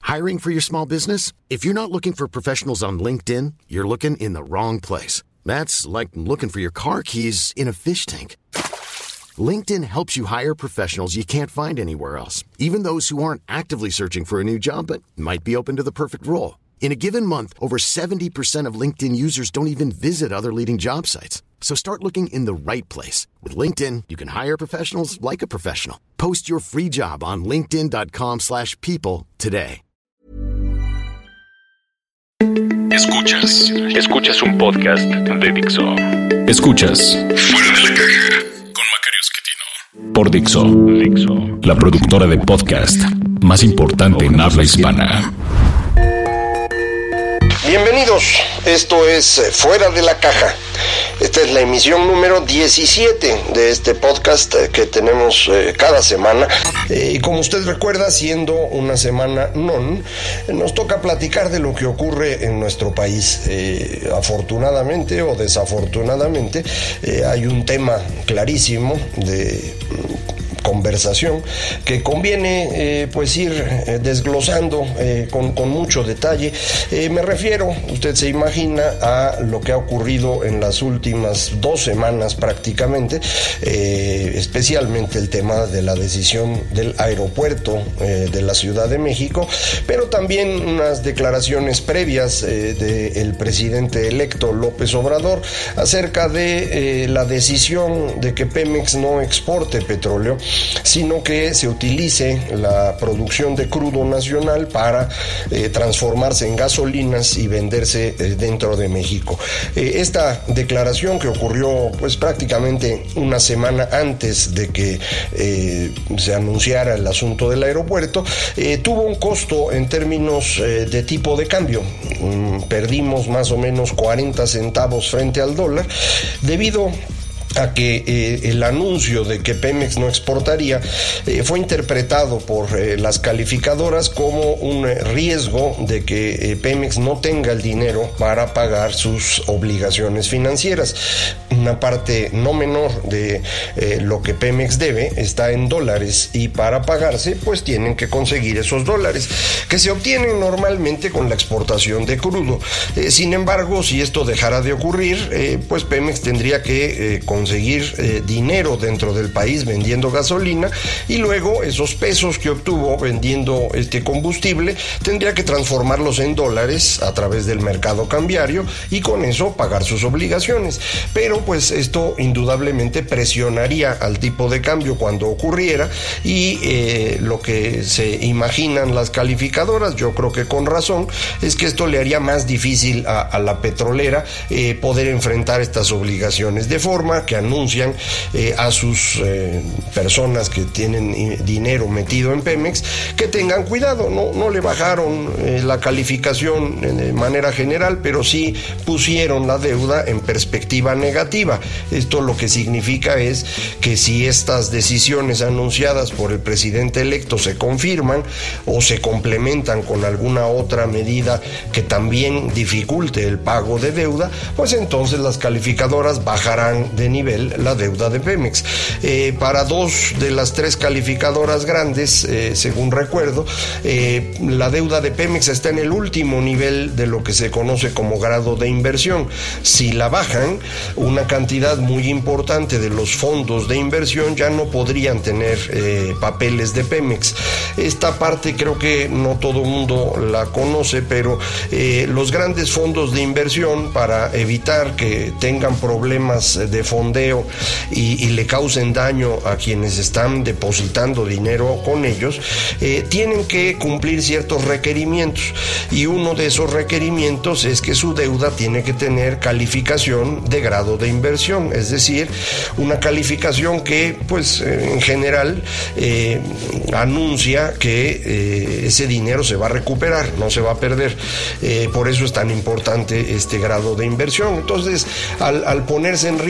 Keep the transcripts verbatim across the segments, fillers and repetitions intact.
Hiring for your small business? If you're not looking for professionals on LinkedIn, you're looking in the wrong place. That's like looking for your car keys in a fish tank. LinkedIn helps you hire professionals you can't find anywhere else, even those who aren't actively searching for a new job but might be open to the perfect role. In a given month, over seventy percent of LinkedIn users don't even visit other leading job sites. So start looking in the right place. With LinkedIn, you can hire professionals like a professional. Post your free job on linkedin dot com slash people today. Escuchas, escuchas un podcast de Dixo. Escuchas Fuera de la Caja con Macario Esquetino por Dixo, Dixo, la productora de podcast más importante en habla hispana. Bienvenidos, esto es Fuera de la Caja. Esta es la emisión número diecisiete de este podcast que tenemos eh, cada semana. Eh, y como usted recuerda, siendo una semana non, nos toca platicar de lo que ocurre en nuestro país. Eh, afortunadamente o desafortunadamente, eh, hay un tema clarísimo de conversación que conviene eh, pues ir eh, desglosando eh, con, con mucho detalle. Eh, me refiero, usted se imagina, a lo que ha ocurrido en las últimas dos semanas prácticamente, eh, especialmente el tema de la decisión del aeropuerto eh, de la Ciudad de México, pero también unas declaraciones previas eh, del presidente electo López Obrador acerca de eh, la decisión de que Pemex no exporte petróleo, sino que se utilice la producción de crudo nacional para eh, transformarse en gasolinas y venderse eh, dentro de México. Eh, esta declaración, que ocurrió pues prácticamente una semana antes de que eh, se anunciara el asunto del aeropuerto, eh, tuvo un costo en términos eh, de tipo de cambio. Mm, perdimos más o menos cuarenta centavos frente al dólar debido a que eh, el anuncio de que Pemex no exportaría eh, fue interpretado por eh, las calificadoras como un riesgo de que eh, Pemex no tenga el dinero para pagar sus obligaciones financieras. Una parte no menor de eh, lo que Pemex debe está en dólares, y para pagarse pues tienen que conseguir esos dólares que se obtienen normalmente con la exportación de crudo. Eh, sin embargo, si esto dejara de ocurrir, eh, pues Pemex tendría que eh, conseguir eh, dinero dentro del país vendiendo gasolina, y luego esos pesos que obtuvo vendiendo este combustible tendría que transformarlos en dólares a través del mercado cambiario y con eso pagar sus obligaciones. Pero pues esto indudablemente presionaría al tipo de cambio cuando ocurriera, y eh, lo que se imaginan las calificadoras, yo creo que con razón, es que esto le haría más difícil a, a la petrolera eh, poder enfrentar estas obligaciones, de forma que anuncian eh, a sus eh, personas que tienen dinero metido en Pemex que tengan cuidado. No, no le bajaron eh, la calificación de manera general, pero sí pusieron la deuda en perspectiva negativa. Esto lo que significa es que si estas decisiones anunciadas por el presidente electo se confirman o se complementan con alguna otra medida que también dificulte el pago de deuda, pues entonces las calificadoras bajarán de nivel la deuda de Pemex. Eh, para dos de las tres calificadoras grandes, eh, según recuerdo, eh, la deuda de Pemex está en el último nivel de lo que se conoce como grado de inversión. Si la bajan, una cantidad muy importante de los fondos de inversión ya no podrían tener eh, papeles de Pemex. Esta parte creo que no todo el mundo la conoce, pero eh, los grandes fondos de inversión, para evitar que tengan problemas de fondeo y, y le causen daño a quienes están depositando dinero con ellos, eh, tienen que cumplir ciertos requerimientos, y uno de esos requerimientos es que su deuda tiene que tener calificación de grado de inversión, es decir, una calificación que pues en general eh, anuncia que eh, ese dinero se va a recuperar, no se va a perder. Eh, por eso es tan importante este grado de inversión. Entonces, al, al ponerse en riesgo eso,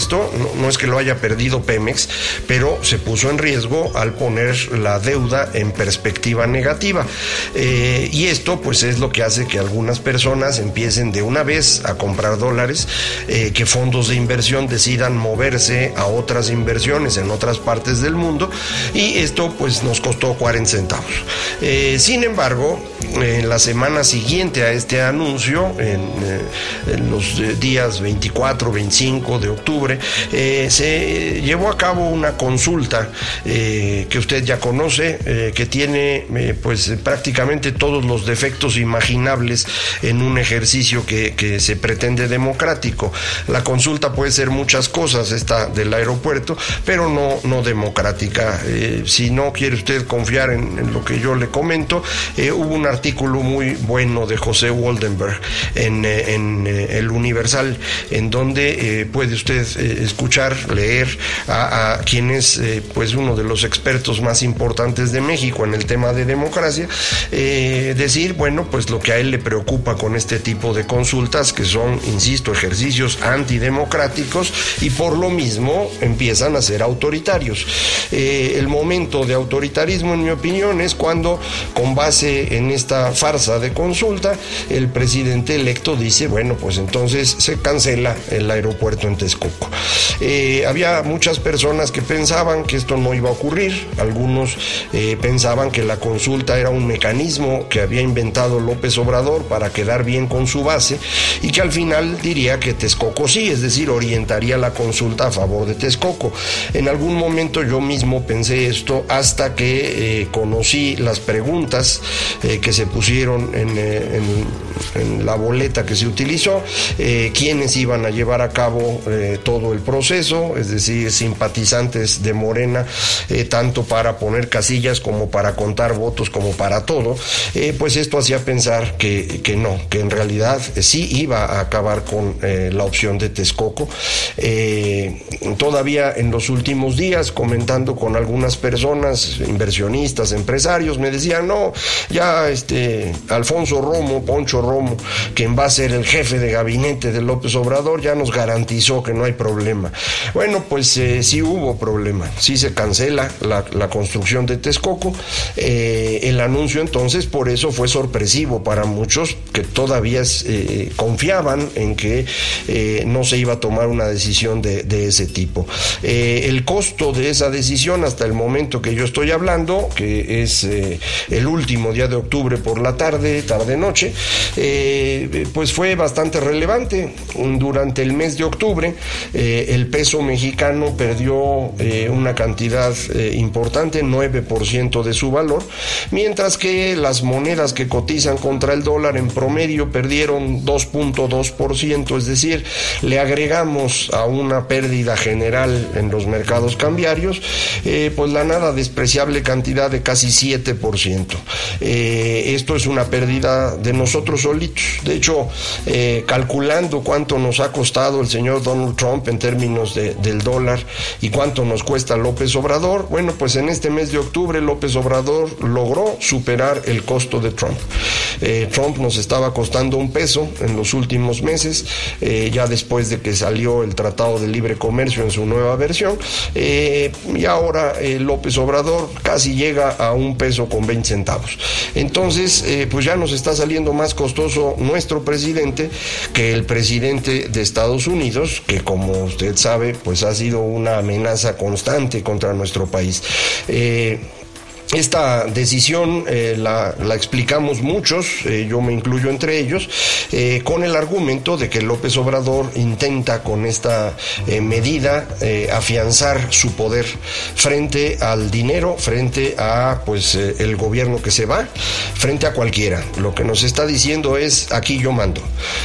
esto, no, no es que lo haya perdido Pemex, pero se puso en riesgo al poner la deuda en perspectiva negativa. Eh, y esto pues es lo que hace que algunas personas empiecen de una vez a comprar dólares, eh, que fondos de inversión decidan moverse a otras inversiones en otras partes del mundo, y esto pues nos costó cuarenta centavos. Eh, sin embargo, en la semana siguiente a este anuncio, en, eh, en los días veinticuatro, veinticinco de octubre, eh, se llevó a cabo una consulta eh, que usted ya conoce, eh, que tiene eh, pues prácticamente todos los defectos imaginables en un ejercicio que, que se pretende democrático. La consulta puede ser muchas cosas, esta del aeropuerto, pero no, no democrática. Eh, si no quiere usted confiar en, en lo que yo le comento, eh, hubo un artículo muy bueno de José Waldenberg en, en, en El Universal, en donde eh, puede usted eh, escuchar, leer a, a quien es eh, pues uno de los expertos más importantes de México en el tema de democracia, eh, decir, bueno, pues lo que a él le preocupa con este tipo de consultas, que son, insisto, ejercicios antidemocráticos y por lo mismo empiezan a ser autoritarios. Eh, el momento de autoritarismo, en mi opinión, es cuando, con base en esta farsa de consulta, el presidente electo dice, bueno, pues entonces se cancela el aeropuerto en Texcoco. Eh, había muchas personas que pensaban que esto no iba a ocurrir, algunos eh, pensaban que la consulta era un mecanismo que había inventado López Obrador para quedar bien con su base y que al final diría que Texcoco sí, es decir, orientaría la consulta a favor de Texcoco. En algún momento yo mismo pensé esto hasta que eh, conocí las preguntas eh, que se pusieron en, eh, en, en la boleta que se utilizó, eh, quiénes iban a llevar a cabo eh, todo el proceso, es decir, simpatizantes de Morena, eh, tanto para poner casillas como para contar votos como para todo, eh, pues esto hacía pensar que, que no, que en realidad eh, sí iba a acabar con eh, la opción de Texcoco. Eh, todavía en los últimos días, comentando con algunas personas, inversionistas, empresarios, me decían, no, ya este Alfonso Romo, Poncho Romo, quien va a ser el jefe de gabinete de López Obrador, ya nos garantizó que no hay problema. Bueno, pues eh, sí hubo problema, sí se cancela la, la construcción de Texcoco. Eh, el anuncio entonces por eso fue sorpresivo para muchos que todavía eh, confiaban en que eh, no se iba a tomar una decisión de, de ese tipo. Eh, el costo de esa decisión hasta el momento que yo estoy hablando, que es eh, el último día de octubre por la tarde, tarde-noche, eh, pues fue bastante relevante. Durante el mes de octubre, eh, el peso mexicano perdió eh, una cantidad eh, importante, nueve por ciento de su valor, mientras que las monedas que cotizan contra el dólar en promedio perdieron dos punto dos por ciento, es decir, le agregamos a una pérdida general en los mercados cambiarios, eh, pues la nada despreciable cantidad de casi siete por ciento. Eh, esto es una pérdida de nosotros solitos. De hecho, eh, calculando cuánto nos ha costado el señor Donald Trump en términos de, del dólar y cuánto nos cuesta López Obrador, bueno, pues en este mes de octubre López Obrador logró superar el costo de Trump. Eh, Trump nos estaba costando un peso en los últimos meses, eh, ya después de que salió el Tratado de Libre Comercio en su nueva versión, eh, y ahora eh, López Obrador casi llega a un peso con veinte centavos. Entonces, eh, pues ya nos está saliendo más costoso nuestro presidente que el presidente de Estados Unidos, que como usted sabe, pues ha sido una amenaza constante contra nuestro país. Eh, Esta decisión eh, la, la explicamos muchos, eh, yo me incluyo entre ellos, eh, con el argumento de que López Obrador intenta con esta eh, medida eh, afianzar su poder frente al dinero, frente a pues eh, el gobierno que se va, frente a cualquiera. Lo que nos está diciendo es, aquí yo mando.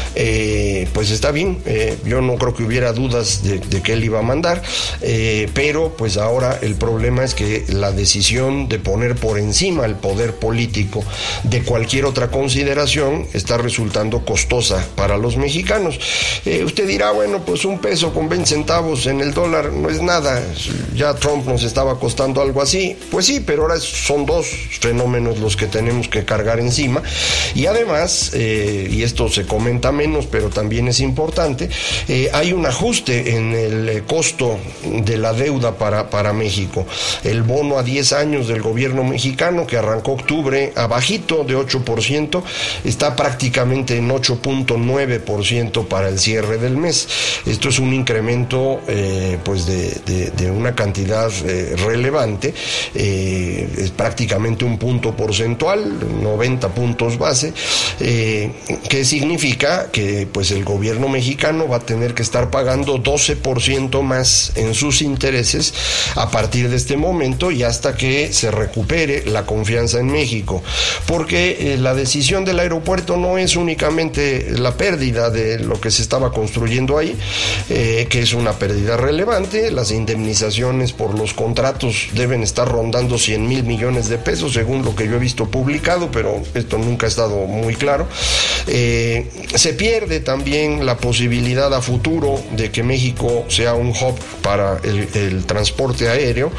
Eh, pues está bien, eh, yo no creo que hubiera dudas de, de que él iba a mandar, eh, pero pues ahora el problema es que la decisión de poner poner por encima el poder político de cualquier otra consideración está resultando costosa para los mexicanos. Eh, usted dirá, bueno, pues un peso con veinte centavos en el dólar no es nada, ya Trump nos estaba costando algo así. Pues sí, pero ahora son dos fenómenos los que tenemos que cargar encima, y además, eh, y esto se comenta menos, pero también es importante, eh, hay un ajuste en el eh, costo de la deuda para, para México. El bono a diez años del gobierno mexicano, que arrancó octubre abajito de ocho por ciento, está prácticamente en ocho punto nueve por ciento para el cierre del mes. Esto es un incremento eh, pues de, de, de una cantidad eh, relevante, eh, es prácticamente un punto porcentual, noventa puntos base, eh, que significa que pues el gobierno mexicano va a tener que estar pagando doce por ciento más en sus intereses a partir de este momento y hasta que se recupere la confianza en México, porque eh, la decisión del aeropuerto no es únicamente la pérdida de lo que se estaba construyendo ahí, eh, que es una pérdida relevante. Las indemnizaciones por los contratos deben estar rondando cien mil millones de pesos, según lo que yo he visto publicado, pero esto nunca ha estado muy claro. Eh, se pierde también la posibilidad a futuro de que México sea un hub para el, el transporte aéreo.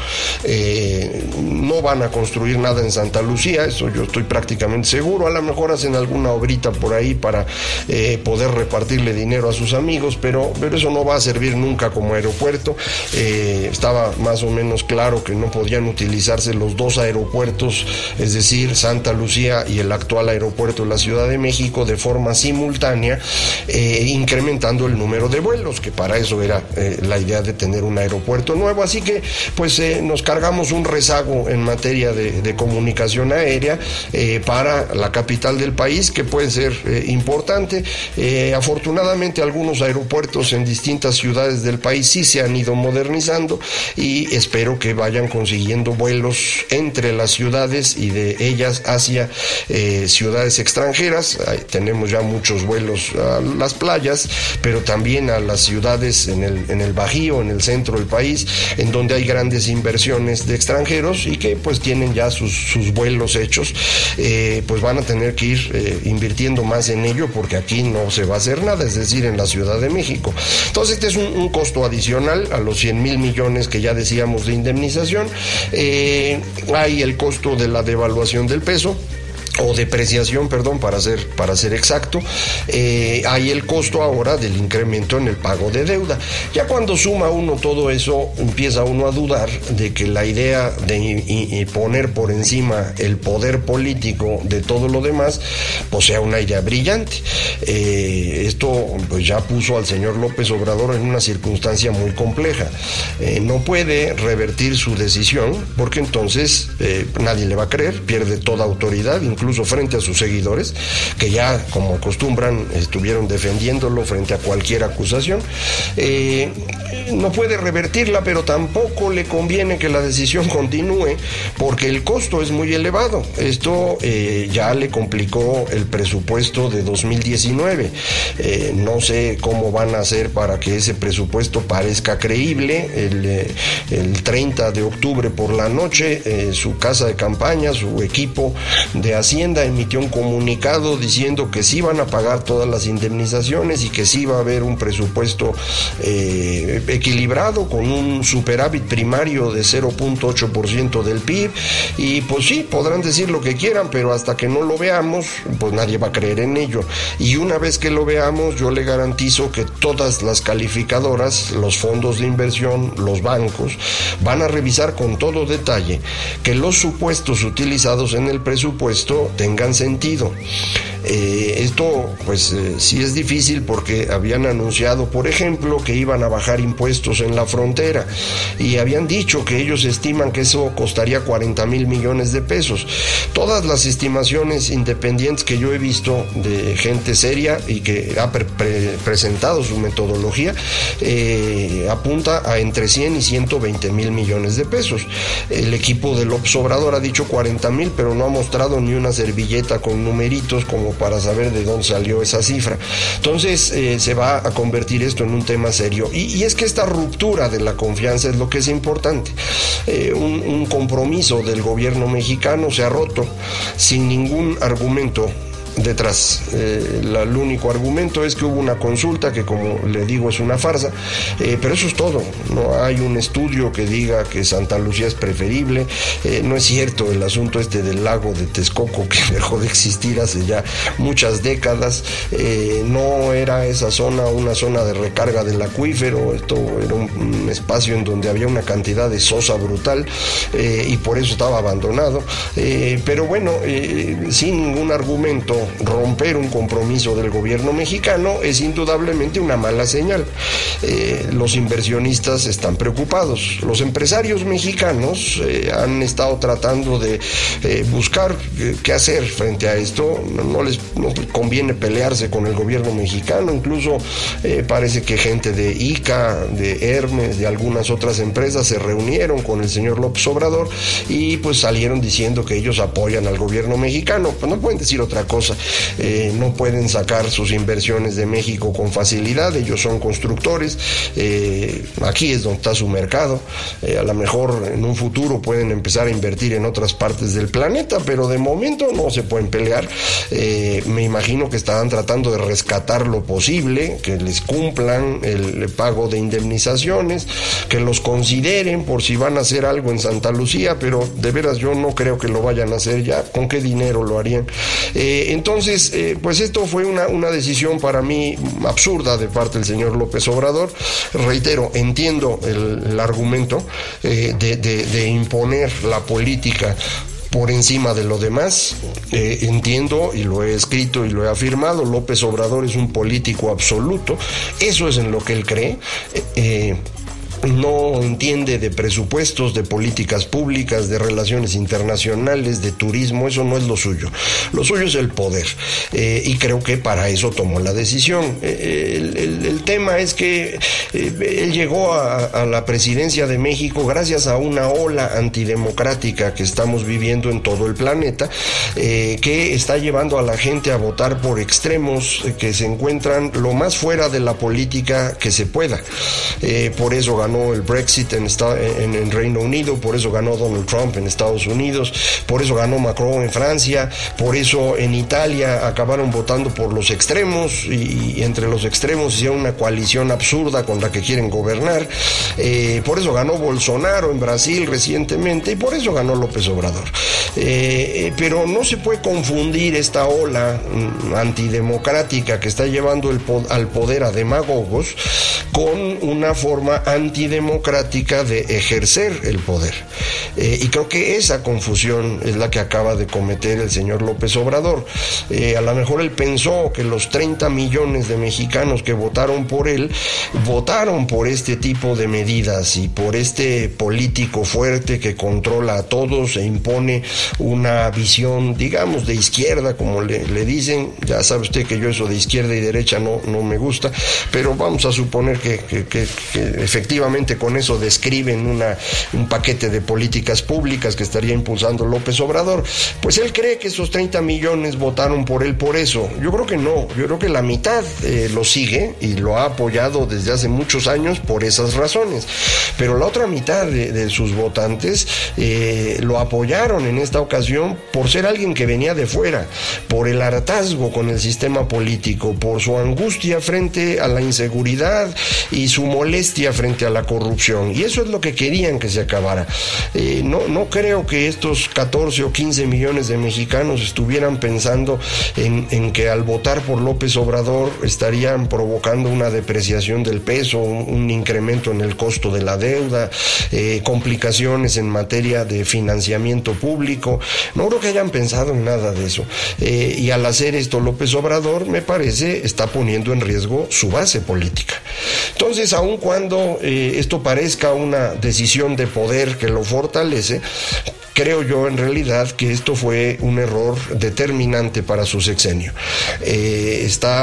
Eh, no van a construir nada en Santa Lucía, eso yo estoy prácticamente seguro. A lo mejor hacen alguna obrita por ahí para eh, poder repartirle dinero a sus amigos, pero, pero eso no va a servir nunca como aeropuerto. Eh, estaba más o menos claro que no podían utilizarse los dos aeropuertos, es decir, Santa Lucía y el actual aeropuerto de la Ciudad de México, de forma simultánea, eh, incrementando el número de vuelos, que para eso era eh, la idea de tener un aeropuerto nuevo. Así que pues eh, nos cargamos un rezago en materia de, de comunicación aérea eh, para la capital del país, que puede ser eh, importante. Eh, afortunadamente algunos aeropuertos en distintas ciudades del país sí se han ido modernizando, y espero que vayan consiguiendo vuelos entre las ciudades y de ellas hacia eh, ciudades extranjeras. Ahí tenemos ya muchos vuelos a las playas, pero también a las ciudades en el, en el Bajío, en el centro del país, en donde hay grandes inversiones de extranjeros y que pues tienen ya sus, sus vuelos hechos. Eh, pues van a tener que ir eh, invirtiendo más en ello, porque aquí no se va a hacer nada, es decir, en la Ciudad de México. Entonces este es un, un costo adicional a los cien mil millones que ya decíamos de indemnización. Eh, hay el costo de la devaluación del peso, o depreciación, perdón, para ser, para ser exacto. Eh, hay el costo ahora del incremento en el pago de deuda. Ya cuando suma uno todo eso, empieza uno a dudar de que la idea de y, y poner por encima el poder político de todo lo demás, pues sea una idea brillante. Eh, esto pues ya puso al señor López Obrador en una circunstancia muy compleja. Eh, no puede revertir su decisión, porque entonces eh, nadie le va a creer, pierde toda autoridad, incluso frente a sus seguidores, que ya, como acostumbran, estuvieron defendiéndolo frente a cualquier acusación. Eh, no puede revertirla, pero tampoco le conviene que la decisión continúe, porque el costo es muy elevado. Esto eh, ya le complicó el presupuesto de dos mil diecinueve. Eh, no sé cómo van a hacer para que ese presupuesto parezca creíble. El, eh, el treinta de octubre por la noche, eh, su casa de campaña, su equipo de Hacienda emitió un comunicado diciendo que sí van a pagar todas las indemnizaciones y que sí va a haber un presupuesto eh, equilibrado, con un superávit primario de cero punto ocho por ciento del P I B. Y pues sí, podrán decir lo que quieran, pero hasta que no lo veamos, pues nadie va a creer en ello. Y una vez que lo veamos, yo le garantizo que todas las calificadoras, los fondos de inversión, los bancos, van a revisar con todo detalle que los supuestos utilizados en el presupuesto tengan sentido. Eh, esto pues eh, sí es difícil, porque habían anunciado, por ejemplo, que iban a bajar impuestos en la frontera, y habían dicho que ellos estiman que eso costaría cuarenta mil millones de pesos. Todas las estimaciones independientes que yo he visto de gente seria y que ha pre- pre- presentado su metodología eh, apunta a entre cien y ciento veinte mil millones de pesos. El equipo de López Obrador ha dicho cuarenta mil, pero no ha mostrado ni una servilleta con numeritos como como para saber de dónde salió esa cifra. Entonces eh, se va a convertir esto en un tema serio. Y, y es que esta ruptura de la confianza es lo que es importante. Eh, un, un compromiso del gobierno mexicano se ha roto sin ningún argumento detrás. Eh, la, el único argumento es que hubo una consulta que, como le digo, es una farsa, eh, pero eso es todo. No hay un estudio que diga que Santa Lucía es preferible. Eh, no es cierto el asunto este del lago de Texcoco, que dejó de existir hace ya muchas décadas. Eh, no era esa zona una zona de recarga del acuífero. Esto era un, un espacio en donde había una cantidad de sosa brutal, eh, y por eso estaba abandonado. Eh, pero bueno, eh, sin ningún argumento, romper un compromiso del gobierno mexicano es indudablemente una mala señal. Eh, los inversionistas están preocupados. Los empresarios mexicanos eh, han estado tratando de eh, buscar eh, qué hacer frente a esto. No, no les no conviene pelearse con el gobierno mexicano. Incluso eh, parece que gente de I C A, de Hermes, de algunas otras empresas se reunieron con el señor López Obrador y pues salieron diciendo que ellos apoyan al gobierno mexicano. Pues no pueden decir otra cosa. Eh, no pueden sacar sus inversiones de México con facilidad. Ellos son constructores. Eh, aquí es donde está su mercado. Eh, a lo mejor en un futuro pueden empezar a invertir en otras partes del planeta, pero de momento no se pueden pelear. Eh, me imagino que estarán tratando de rescatar lo posible, que les cumplan el, el pago de indemnizaciones, que los consideren por si van a hacer algo en Santa Lucía, pero de veras yo no creo que lo vayan a hacer ya. ¿Con qué dinero lo harían? Eh, entonces, eh, pues esto fue una, una decisión para mí absurda de parte del señor López Obrador. Reitero, entiendo el, el argumento eh, de, de, de imponer la política por encima de lo demás. Eh, entiendo, y lo he escrito y lo he afirmado, López Obrador es un político absoluto. Eso es en lo que él cree. Eh, eh, no entiende de presupuestos, de políticas públicas, de relaciones internacionales, de turismo. Eso no es lo suyo. Lo suyo es el poder, eh, y creo que para eso tomó la decisión. Eh, el, el, el tema es que eh, él llegó a, a la presidencia de México gracias a una ola antidemocrática que estamos viviendo en todo el planeta, eh, que está llevando a la gente a votar por extremos eh, que se encuentran lo más fuera de la política que se pueda. Eh, por eso ganó el Brexit en, en, en Reino Unido, por eso ganó Donald Trump en Estados Unidos, por eso ganó Macron en Francia, por eso en Italia acabaron votando por los extremos, y, y entre los extremos hicieron una coalición absurda con la que quieren gobernar. Eh, por eso ganó Bolsonaro en Brasil recientemente, y por eso ganó López Obrador. Eh, pero no se puede confundir esta ola mm, antidemocrática que está llevando el, al poder a demagogos con una forma antidemocrática de ejercer el poder. Eh, y creo que esa confusión es la que acaba de cometer el señor López Obrador. Eh, a lo mejor él pensó que los treinta millones de mexicanos que votaron por él, votaron por este tipo de medidas y por este político fuerte que controla a todos e impone una visión, digamos, de izquierda, como le, le dicen. Ya sabe usted que yo eso de izquierda y derecha no, no me gusta, pero vamos a suponer que, que, que, que efectivamente con eso describen una, un paquete de políticas públicas que estaría impulsando López Obrador. Pues él cree que esos treinta millones votaron por él por eso. Yo creo que no, yo creo que la mitad eh, lo sigue y lo ha apoyado desde hace muchos años por esas razones, pero la otra mitad de, de sus votantes eh, lo apoyaron en esta ocasión por ser alguien que venía de fuera, por el hartazgo con el sistema político, por su angustia frente a la inseguridad y su molestia frente a la corrupción, y eso es lo que querían que se acabara. Eh, no, no creo que estos catorce o quince millones de mexicanos estuvieran pensando en, en que al votar por López Obrador estarían provocando una depreciación del peso, un, un incremento en el costo de la deuda, eh, complicaciones en materia de financiamiento público. No creo que hayan pensado en nada de eso. Eh, y al hacer esto López Obrador, me parece, está poniendo en riesgo su base política. Entonces, aun cuando eh, esto parezca una decisión de poder que lo fortalece, creo yo en realidad que esto fue un error determinante para su sexenio. Eh, está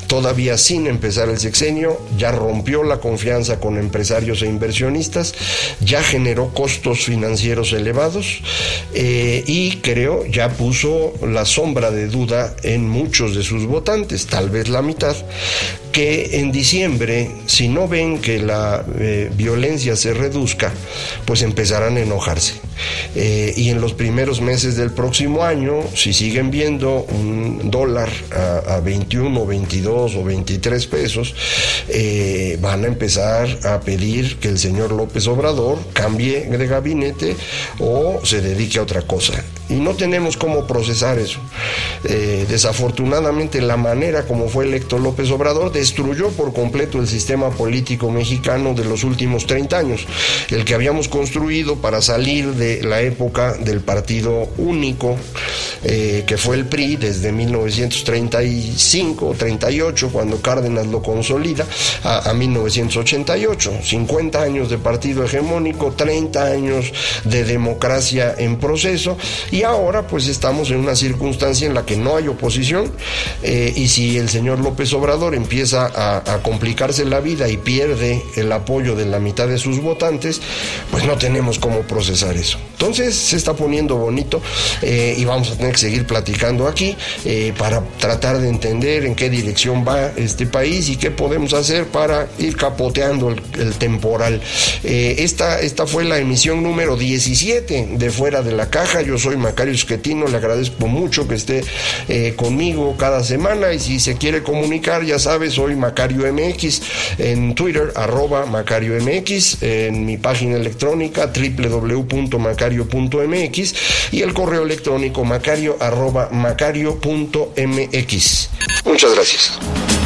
todavía sin empezar el sexenio, ya rompió la confianza con empresarios e inversionistas, ya generó costos financieros elevados eh, y creo ya puso la sombra de duda en muchos de sus votantes, tal vez la mitad, que en diciembre, si no ven que la eh, violencia se reduzca, pues empezarán a enojarse. Eh, y en los primeros meses del próximo año, si siguen viendo un dólar a, a veintiuno, veintidós o veintitrés pesos, eh, van a empezar a pedir que el señor López Obrador cambie de gabinete o se dedique a otra cosa. Y no tenemos cómo procesar eso. Eh, desafortunadamente, la manera como fue electo López Obrador destruyó por completo el sistema político mexicano de los últimos treinta años, el que habíamos construido para salir de la época del partido único, eh, que fue el P R I desde mil novecientos treinta y cinco, treinta y ocho, cuando Cárdenas lo consolida, a, a mil novecientos ochenta y ocho. cincuenta años de partido hegemónico, treinta años de democracia en proceso, y ahora pues estamos en una circunstancia en la que no hay oposición, eh, y si el señor López Obrador empieza a, a complicarse la vida y pierde el apoyo de la mitad de sus votantes, pues no tenemos cómo procesar eso. Entonces se está poniendo bonito, eh, y vamos a tener que seguir platicando aquí eh, para tratar de entender en qué dirección va este país y qué podemos hacer para ir capoteando el, el temporal. Eh, esta, esta fue la emisión número diecisiete de Fuera de la Caja. Yo soy Macario Schettino, le agradezco mucho que esté eh, conmigo cada semana, y si se quiere comunicar, ya sabes, soy Macario M X en Twitter, arroba Macario M X, en mi página electrónica doble u doble u doble u punto macario punto m x y el correo electrónico macario arroba macario punto m x. Muchas gracias.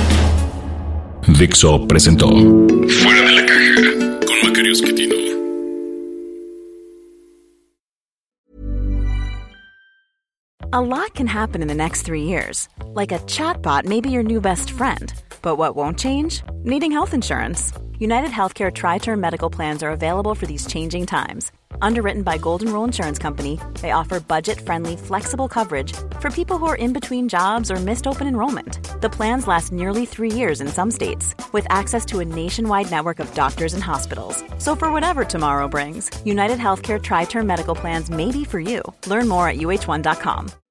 Dixo presentó Fuera de la Caja con Macario Schettino. A lot can happen in the next three years. Like a chatbot may be your new best friend. But what won't change? Needing health insurance. United Healthcare Tri-Term Medical Plans are available for these changing times. Underwritten by Golden Rule Insurance Company, they offer budget-friendly, flexible coverage for people who are in between jobs or missed open enrollment. The plans last nearly three years in some states, with access to a nationwide network of doctors and hospitals. So for whatever tomorrow brings, United Healthcare Tri-Term Medical Plans may be for you. Learn more at U H one dot com.